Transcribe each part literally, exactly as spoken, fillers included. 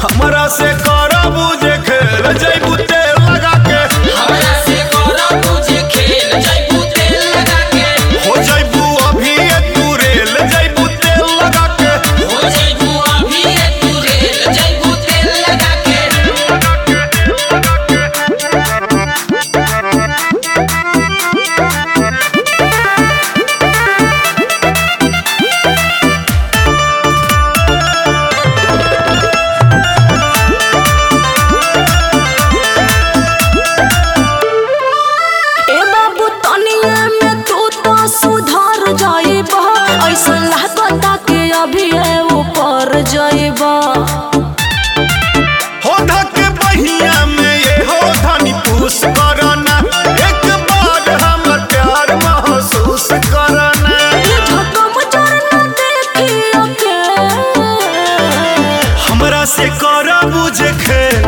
हमरा से करबू जे खेल जइबू तेल लगा के हमरा से करबू जे खेल जइबू तेल लगा के हो जइबू अभी तू रेल जइबू तेल लगा के हो जइबू अभी तू रेल जइबू तेल लगा के ऊपर जाइबा हो धके बहिया में ये हो धनी पूस करना एक बार हमर प्यार महसूस करना झकम चरना देखियो के हमरा से करबू जे खेल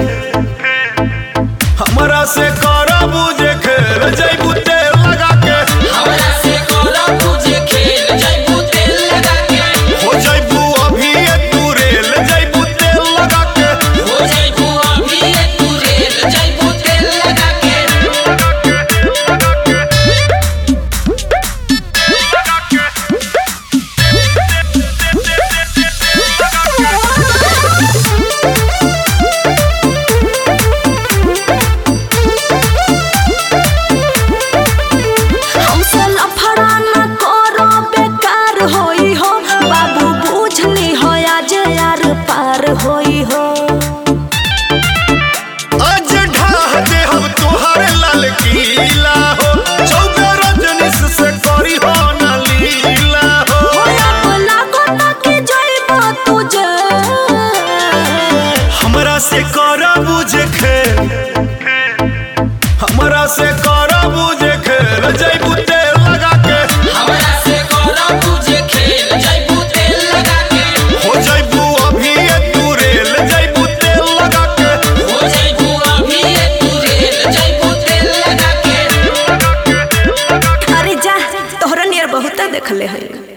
हमरा से करबू जे खेल जइबू तेल लगा के हमरा से करबू जे खेल जइबू तेल लगा के हो जइबू अभी तू रेल जइबू तेल लगा के हो जइबू अभी तू रेल जइबू तेल लगा के हमसे लफड़ा न करो बेकार होई हो बाबू बुझली हो आज यार पार होई हो आज ढाह दे हम तोहरे लाल किला हो चौका रजनीश से करी हो ना लीला हो होला कोता के जइबो तुझे हमरा से करबू जे खेल हमरा से करबू जे खेल जइबू तेल लगा के हमरा से करबू जे खेल जइबू तेल लगा के हो जइबू अभी तू रेल जइबू तेल लगा के हो जइबू अभी तू रेल जइबू तेल लगा के अरे जा तोहरा नियर बहुत देखले है।